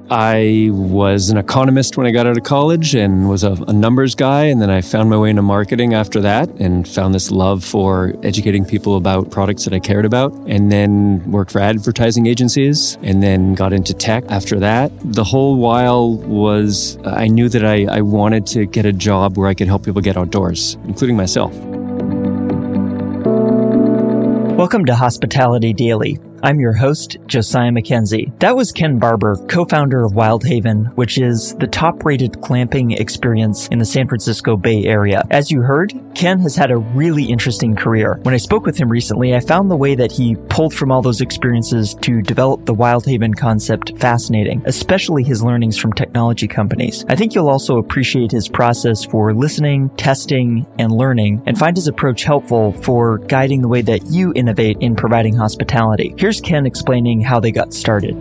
I was an economist when I got out of college and was a numbers guy. And then I found my way into marketing after that and found this love for educating people about products that I cared about. And then worked for advertising agencies and then got into tech after that. The whole while was I knew that I wanted to get a job where I could help people get outdoors, including myself. Welcome to Hospitality Daily. I'm your host, Josiah Mackenzie. That was Ken Barber, co-founder of Wildhaven, which is the top-rated glamping experience in the San Francisco Bay Area. As you heard, Ken has had a really interesting career. When I spoke with him recently, I found the way that he pulled from all those experiences to develop the Wildhaven concept fascinating, especially his learnings from technology companies. I think you'll also appreciate his process for listening, testing, and learning, and find his approach helpful for guiding the way that you innovate in providing hospitality. Here's Ken explaining how they got started.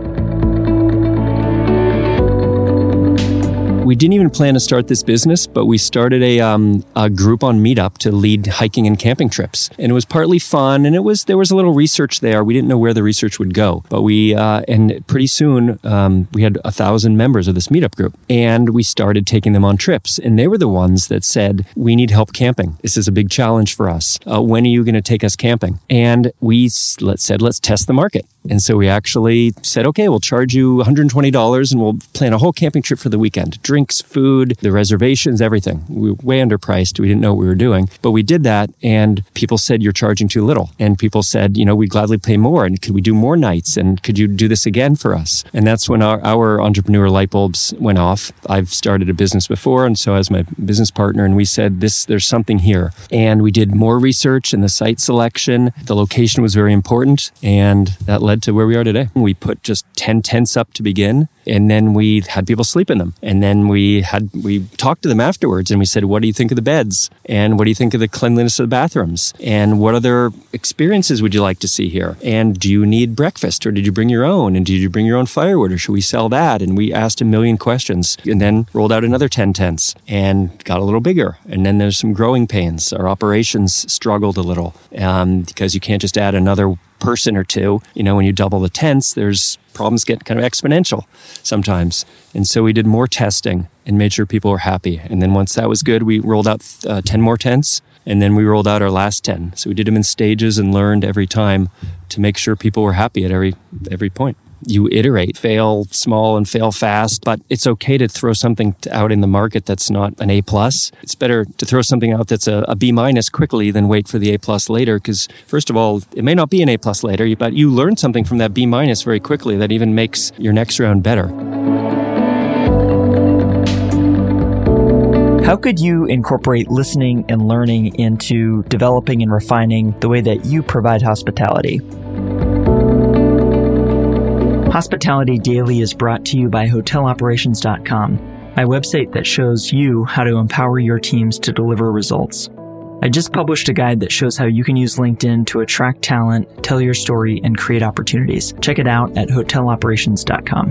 We didn't even plan to start this business, but we started a group on Meetup to lead hiking and camping trips. And it was partly fun, and there was a little research there. We didn't know where the research would go, but and pretty soon we had 1,000 members of this Meetup group, and we started taking them on trips. And they were the ones that said, "We need help camping. This is a big challenge for us. When are you going to take us camping?" And we said, let's test the market. And so we actually said, okay, we'll charge you $120 and we'll plan a whole camping trip for the weekend. Drinks, food, the reservations, everything. We were way underpriced. We didn't know what we were doing. But we did that and people said, you're charging too little. And people said, we'd gladly pay more. And could we do more nights? And could you do this again for us? And that's when our entrepreneur light bulbs went off. I've started a business before, and so as my business partner, and we said, there's something here. And we did more research in the site selection. The location was very important. And that led to where we are today. We put just 10 tents up to begin, and then we had people sleep in them. And then we talked to them afterwards and we said, what do you think of the beds? And what do you think of the cleanliness of the bathrooms? And what other experiences would you like to see here? And do you need breakfast, or did you bring your own? And did you bring your own firewood, or should we sell that? And we asked a million questions and then rolled out another 10 tents and got a little bigger. And then there's some growing pains. Our operations struggled a little because you can't just add another person or two. When you double the tents, there's problems get kind of exponential sometimes. And so we did more testing and made sure people were happy. And then once that was good, we rolled out 10 more tents, and then we rolled out our last 10. So we did them in stages and learned every time to make sure people were happy at every point. You iterate, fail small and fail fast, but it's okay to throw something out in the market that's not an A+. It's better to throw something out that's a B- quickly than wait for the A+ later, because first of all, it may not be an A+ later, but you learn something from that B- very quickly that even makes your next round better. How could you incorporate listening and learning into developing and refining the way that you provide hospitality? Hospitality Daily is brought to you by HotelOperations.com, my website that shows you how to empower your teams to deliver results. I just published a guide that shows how you can use LinkedIn to attract talent, tell your story, and create opportunities. Check it out at HotelOperations.com.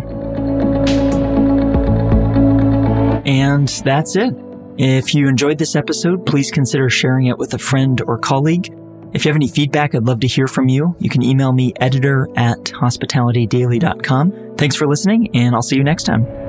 And that's it. If you enjoyed this episode, please consider sharing it with a friend or colleague. If you have any feedback, I'd love to hear from you. You can email me editor@hospitalitydaily.com. Thanks for listening, and I'll see you next time.